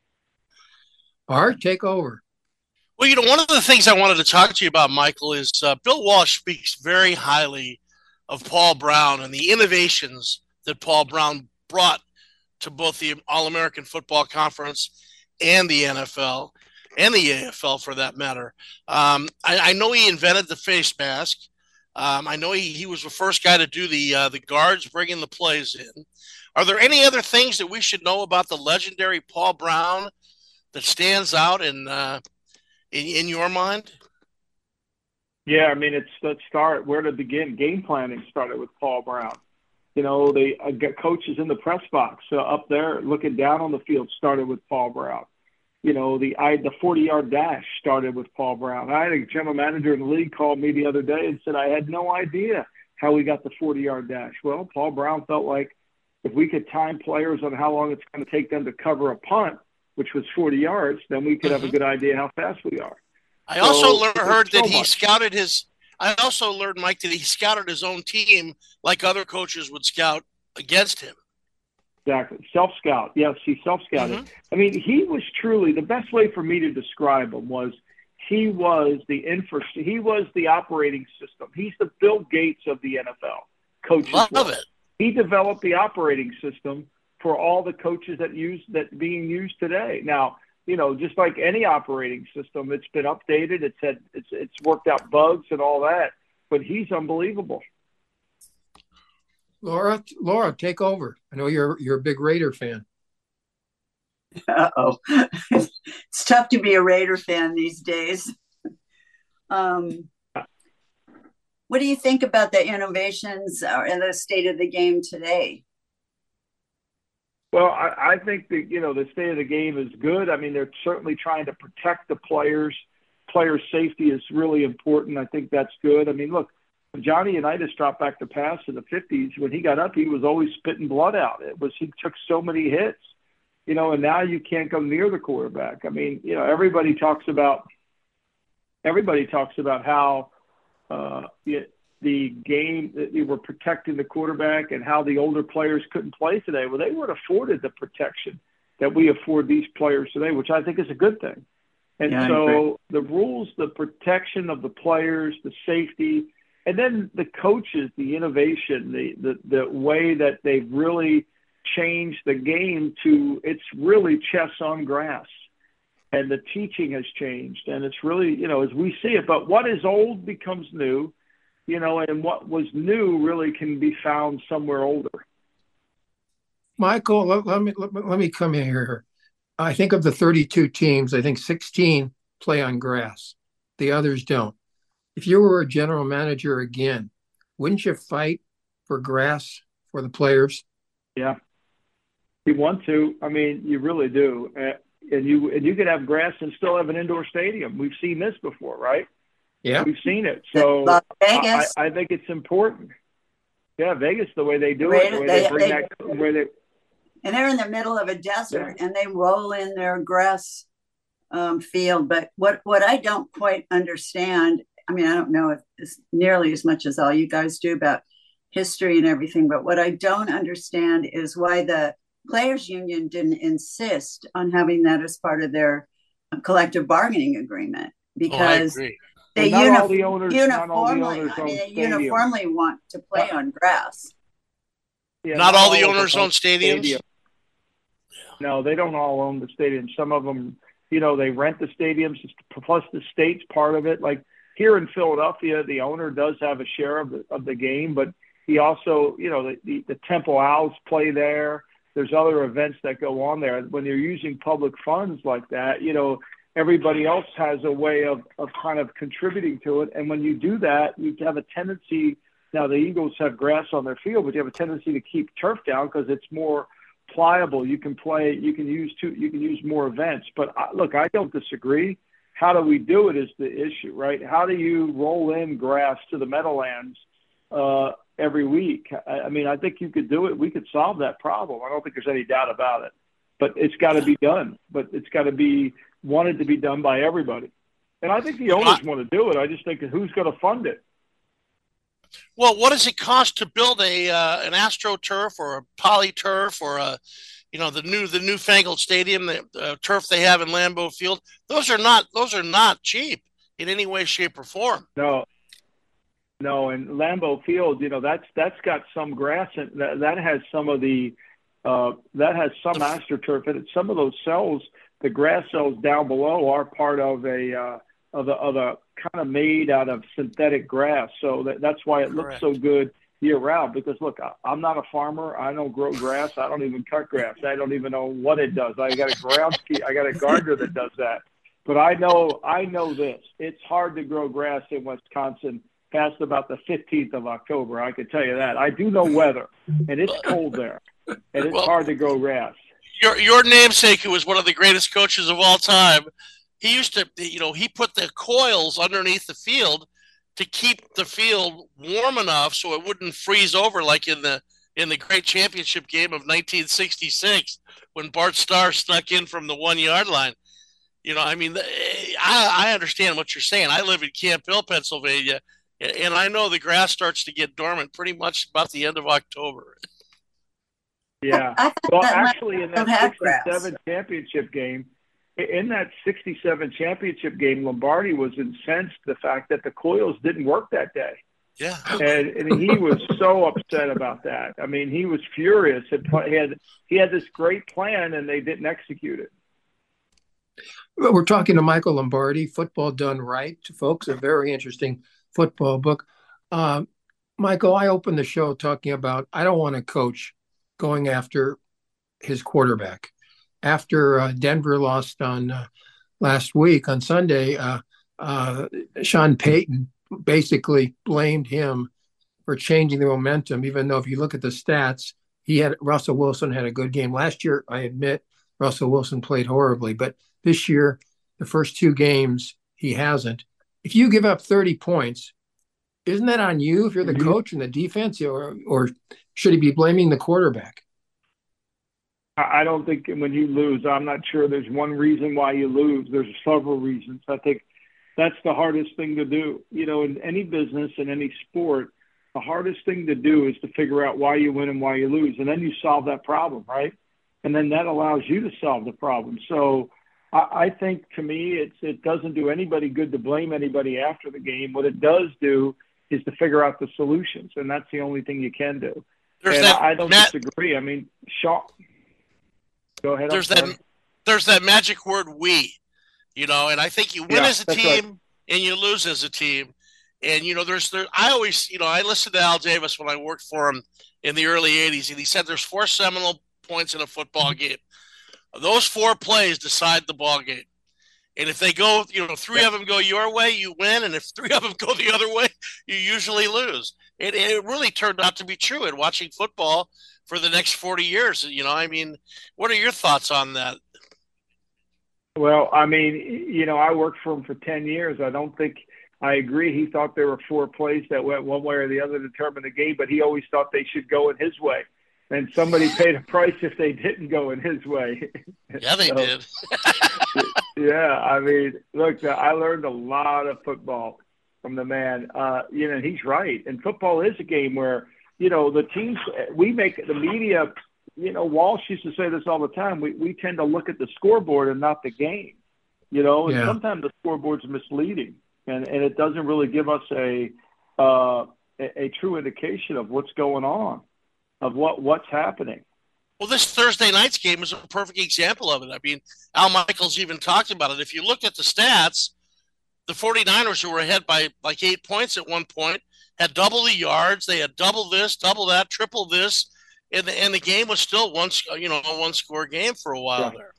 Art, take over. Well, you know, one of the things I wanted to talk to you about, Michael, is uh, Bill Walsh speaks very highly of Paul Brown and the innovations that Paul Brown brought to both the All-American Football Conference and the N F L and the A F L for that matter. Um, I, I know he invented the face mask. Um, I know he, he was the first guy to do the uh, the guards bringing the plays in. Are there any other things that we should know about the legendary Paul Brown that stands out in uh, in, in your mind? Yeah, I mean, it's let's start where to begin. Game planning started with Paul Brown. You know, they uh, got coaches in the press box uh, up there looking down on the field started with Paul Brown. You know, the I the forty-yard dash started with Paul Brown. I had a general manager in the league called me the other day and said I had no idea how we got the forty-yard dash. Well, Paul Brown felt like if we could time players on how long it's going to take them to cover a punt, which was forty yards, then we could mm-hmm. have a good idea how fast we are. I so, also learned, heard so that he much. scouted his – I also learned, Mike, that he scouted his own team like other coaches would scout against him. Exactly. Self-scout. Yes, he self-scouted. Mm-hmm. I mean, he was truly – the best way for me to describe him was he was the infra, he was the operating system. He's the Bill Gates of the N F L. Coaches Love were. it. He developed the operating system for all the coaches that use that being used today. Now, you know, just like any operating system, it's been updated. It's had it's it's worked out bugs and all that. But he's unbelievable. Laura, Laura, take over. I know you're you're a big Raider fan. Uh-oh. It's tough to be a Raider fan these days. Um, what do you think about the innovations and the state of the game today? Well, I, I think that, you know, the state of the game is good. I mean, they're certainly trying to protect the players. Player safety is really important. I think that's good. I mean, look, when Johnny Unitas dropped back to pass in the fifties, when he got up, he was always spitting blood out. It was, he took so many hits, you know, and now you can't go near the quarterback. I mean, you know, everybody talks about, everybody talks about how uh, it, the game that they were protecting the quarterback and how the older players couldn't play today. Well, they weren't afforded the protection that we afford these players today, which I think is a good thing. And yeah, so the rules, the protection of the players, the safety, and then the coaches, the innovation, the, the, the way that they've really changed the game to it's really chess on grass. And the teaching has changed. And it's really, you know, as we see it, but what is old becomes new. You know, and what was new really can be found somewhere older. Michael, let, let me let, let me come in here. I think of the thirty-two teams, I think sixteen play on grass. The others don't. If you were a general manager again, wouldn't you fight for grass for the players? Yeah, you want to. I mean, you really do. Uh, and you and you could have grass and still have an indoor stadium. We've seen this before, right? Yeah, we've seen it. So Las Vegas. I, I think it's important. Yeah, Vegas, the way they do it, the way they, they bring they, that, where they, and they're in the middle of a desert, yeah. and they roll in their grass um, field. But what what I don't quite understand, I mean, I don't know if it's nearly as much as all you guys do about history and everything, but what I don't understand is why the players' union didn't insist on having that as part of their collective bargaining agreement, because. Oh, I agree. They not uni- all the owners, uniformly, not all the owners I mean, they stadium. uniformly want to play on grass. Yeah, not, not all the all owners own stadiums? Stadium. No, they don't all own the stadium. Some of them, you know, they rent the stadiums, plus the state's part of it. Like here in Philadelphia, the owner does have a share of the, of the game, but he also, you know, the, the, the Temple Owls play there. There's other events that go on there. When you're using public funds like that, you know, everybody else has a way of, of kind of contributing to it. And when you do that, you have a tendency, now the Eagles have grass on their field, but you have a tendency to keep turf down because it's more pliable. You can play, you can use two, you can use more events. But I, look, I don't disagree. How do we do it is the issue, right? How do you roll in grass to the Meadowlands uh, every week? I, I mean, I think you could do it. We could solve that problem. I don't think there's any doubt about it. But it's got to be done. But it's got to be wanted to be done by everybody. And I think the owners want to do it. I just think who's going to fund it? Well, what does it cost to build a uh, an AstroTurf or a PolyTurf or a, you know, the new the newfangled stadium, the uh, turf they have in Lambeau Field? Those are not those are not cheap in any way, shape, or form. No, no. And Lambeau Field, you know, that's that's got some grass and that, that has some of the uh, that has some AstroTurf in it. Some of those cells. The grass cells down below are part of a uh, of a, of a kind of made out of synthetic grass, so that, that's why it looks Correct. so good year round. Because look, I, I'm not a farmer. I don't grow grass. I don't even cut grass. I don't even know what it does. I got a ground I got a gardener that does that. But I know I know this. It's hard to grow grass in Wisconsin past about the fifteenth of October. I can tell you that. I do know weather, and it's cold there, and it's well, hard to grow grass. your your namesake, who was one of the greatest coaches of all time, he used to, you know, he put the coils underneath the field to keep the field warm enough so it wouldn't freeze over like in the in the great championship game of nineteen sixty-six when Bart Starr snuck in from the one-yard line. You know, I mean, I, I understand what you're saying. I live in Camp Hill, Pennsylvania, and I know the grass starts to get dormant pretty much about the end of October. Yeah. Well, actually, in that sixty-seven championship game, in that sixty-seven championship game, Lombardi was incensed the fact that the coils didn't work that day. Yeah. And, and he was so upset about that. I mean, he was furious. He had, he had this great plan, and they didn't execute it. We're talking to Michael Lombardi, Football Done Right, folks, a very interesting football book. Uh, Michael, I opened the show talking about I don't want a coach going after his quarterback. After uh, Denver lost on uh, last week on Sunday, uh, uh, Sean Payton basically blamed him for changing the momentum, even though if you look at the stats, he had Russell Wilson had a good game. Last year, I admit, Russell Wilson played horribly, but this year, the first two games, he hasn't. If you give up thirty points, isn't that on you if you're the coach and the defense, or or should he be blaming the quarterback? I don't think when you lose, I'm not sure there's one reason why you lose. There's several reasons. I think that's the hardest thing to do. You know, in any business, in any sport, the hardest thing to do is to figure out why you win and why you lose. And then you solve that problem, right? And then that allows you to solve the problem. So I, I think, to me, it's, it doesn't do anybody good to blame anybody after the game. What it does do is to figure out the solutions, and that's the only thing you can do. There's and that, I don't Matt, disagree. I mean, Shaw. Go ahead. There's that. There's that magic word "we," you know, and I think you win Yeah, as a that's team right. and you lose as a team. And you know, there's there. I always, you know, I listened to Al Davis when I worked for him in the early eighties, and he said there's four seminal points in a football game. Those four plays decide the ball game. And if they go, you know, three of them go your way, you win. And if three of them go the other way, you usually lose. It, it really turned out to be true in watching football for the next forty years. You know, I mean, what are your thoughts on that? Well, I mean, you know, I worked for him for ten years. I don't think I agree. He thought there were four plays that went one way or the other to determine the game, but he always thought they should go in his way. And somebody paid a price if they didn't go in his way. Yeah, they so, did. yeah, I mean, look, I learned a lot of football from the man. Uh, you know, he's right. And football is a game where, you know, the teams, we make the media, you know, Walsh used to say this all the time. We we tend to look at the scoreboard and not the game, you know, and Yeah. sometimes the scoreboard's misleading, and, and it doesn't really give us a, uh, a, a true indication of what's going on, of what what's happening. Well, this Thursday night's game is a perfect example of it. I mean, Al Michaels even talked about it. If you look at the stats, the 49ers, who were ahead by like eight points at one point, had double the yards. They had double this, double that, triple this, and the, and the game was still one, you know, a one-score game for a while Right. there.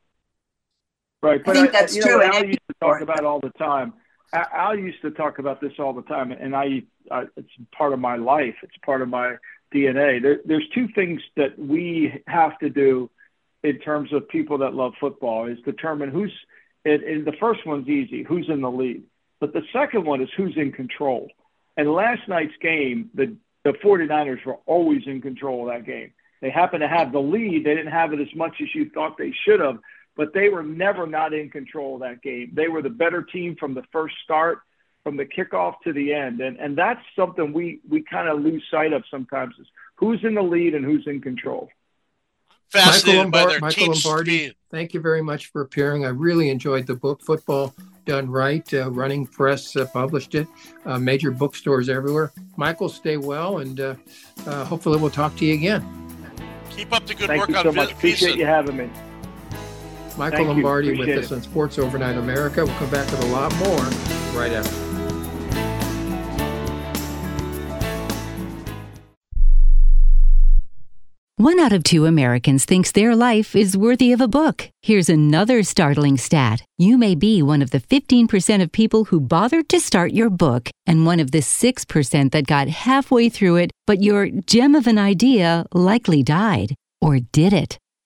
Right, but I think that's you true know, in Al any used to talk about it all the time. Al Al used to talk about this all the time, and I, uh, it's part of my life. It's part of my D N A. There, there's two things that we have to do in terms of people that love football is determine who's, and, and the first one's easy, who's in the lead. But the second one is who's in control. And last night's game, the, the 49ers were always in control of that game. They happened to have the lead. They didn't have it as much as you thought they should have, but they were never not in control of that game. They were the better team from the first start, from the kickoff to the end. And and that's something we, we kind of lose sight of sometimes is who's in the lead and who's in control. Fascinated Michael, by Lombard, their Michael team Lombardi, speed. thank you very much for appearing. I really enjoyed the book, Football Done Right. Uh, Running Press uh, published it. Uh, major bookstores everywhere. Michael, stay well, and uh, uh, hopefully we'll talk to you again. Keep up the good Thank work you on so much. Vi- Appreciate Visa. you having me. Michael Thank you. Lombardi with Appreciate us it. on Sports Overnight America. We'll come back with a lot more right after. One out of two Americans thinks their life is worthy of a book. Here's another startling stat. You may be one of the fifteen percent of people who bothered to start your book and one of the six percent that got halfway through it, but your gem of an idea likely died. Or did it?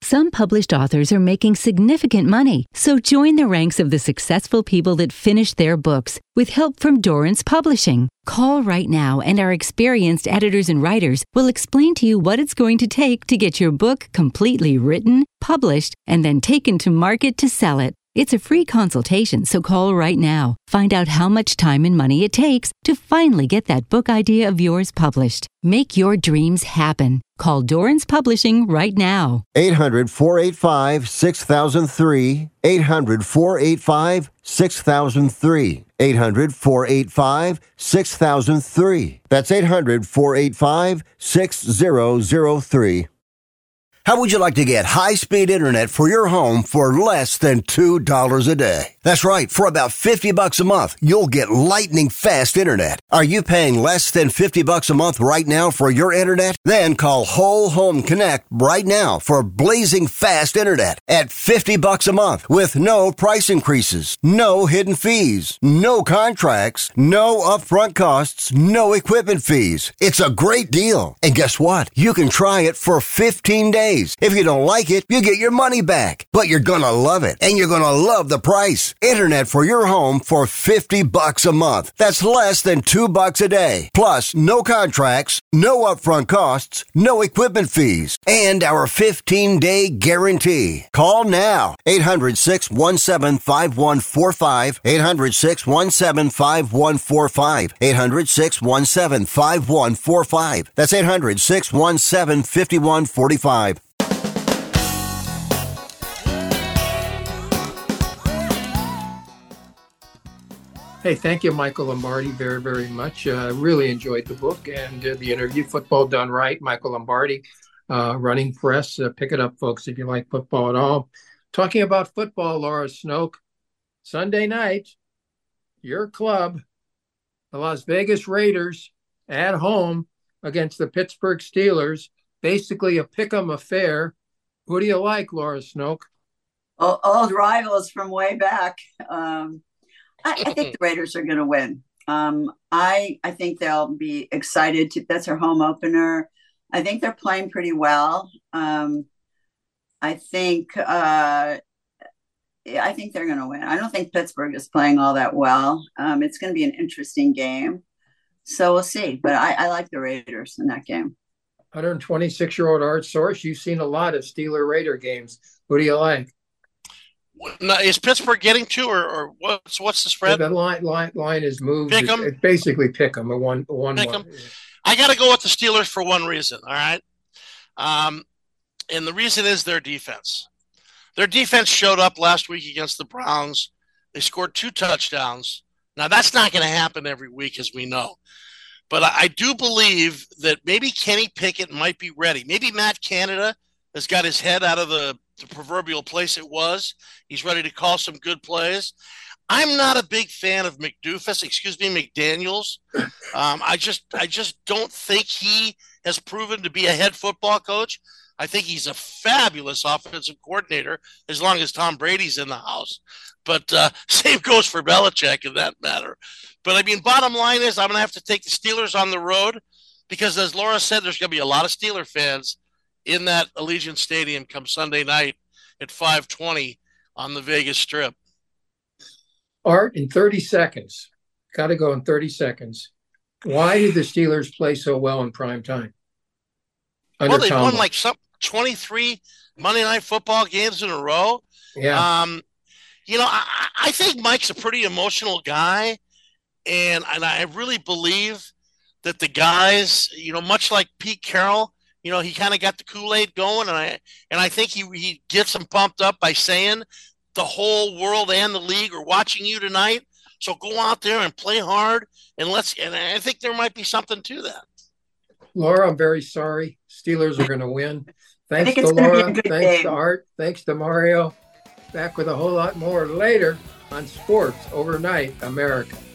Some published authors are making significant money, so join the ranks of the successful people that finish their books with help from Dorrance Publishing. Call right now and our experienced editors and writers will explain to you what it's going to take to get your book completely written, published, and then taken to market to sell it. It's a free consultation, so call right now. Find out how much time and money it takes to finally get that book idea of yours published. Make your dreams happen. Call Dorrance Publishing right now. eight hundred, four eight five, six thousand three. eight hundred, four eight five, six thousand three. eight hundred, four eight five, six thousand three. That's eight hundred, four eight five, six thousand three. How would you like to get high-speed internet for your home for less than two dollars a day? That's right. For about fifty bucks a month, you'll get lightning-fast internet. Are you paying less than fifty bucks a month right now for your internet? Then call Whole Home Connect right now for blazing fast internet at fifty bucks a month with no price increases, no hidden fees, no contracts, no upfront costs, no equipment fees. It's a great deal. And guess what? You can try it for fifteen days. If you don't like it, you get your money back. But you're gonna love it, and you're gonna love the price. Internet for your home for fifty bucks a month. That's less than two bucks a day. Plus, no contracts, no upfront costs, no equipment fees, and our fifteen-day guarantee. Call now. eight hundred, six one seven, five one four five. eight hundred, six one seven, five one four five. eight hundred, six one seven, five one four five. That's eight hundred, six one seven, five one four five. Hey, thank you, Michael Lombardi, very, very much. I uh, really enjoyed the book and uh, the interview. Football Done Right, Michael Lombardi, uh, Running Press. Uh, pick it up, folks, if you like football at all. Talking about football, Laura Snoke, Sunday night, your club, the Las Vegas Raiders, at home against the Pittsburgh Steelers, basically a pick'em affair. Who do you like, Laura Snoke? Oh, old rivals from way back. Um I, I think the Raiders are going to win. Um, I I think they'll be excited. To, that's their home opener. I think they're playing pretty well. Um, I think uh, I think they're going to win. I don't think Pittsburgh is playing all that well. Um, it's going to be an interesting game. So we'll see. But I, I like the Raiders in that game. one hundred twenty-six-year-old Art Source, you've seen a lot of Steeler Raider games. Who do you like? Now, is Pittsburgh getting two, or, or what's what's the spread? The line line line is moved. Pick 'em. It's basically pick 'em a one one. Pick 'em. one. I got to go with the Steelers for one reason. All right, um, and the reason is their defense. Their defense showed up last week against the Browns. They scored two touchdowns. Now that's not going to happen every week, as we know. But I, I do believe that maybe Kenny Pickett might be ready. Maybe Matt Canada has got his head out of the the proverbial place it was. He's ready to call some good plays. I'm not a big fan of McDoofus, excuse me, McDaniels. Um, I just, I just don't think he has proven to be a head football coach. I think he's a fabulous offensive coordinator as long as Tom Brady's in the house. But uh, same goes for Belichick in that matter. But I mean, bottom line is I'm going to have to take the Steelers on the road because, as Laura said, there's going to be a lot of Steeler fans in that Allegiant Stadium come Sunday night at five twenty on the Vegas Strip. Art, in thirty seconds, got to go in thirty seconds. Why did the Steelers play so well in prime time? Well, they won like some twenty-three Monday Night Football games in a row. Yeah. Um, you know, I, I think Mike's a pretty emotional guy, and and I really believe that the guys, you know, much like Pete Carroll, you know, he kind of got the Kool-Aid going, and I and I think he he gets them pumped up by saying the whole world and the league are watching you tonight. So go out there and play hard, and let's. And I think there might be something to that. Laura, I'm very sorry. Steelers are going to win. Thanks to Laura. Thanks game. to Art. Thanks to Mario. Back with a whole lot more later on Sports Overnight America.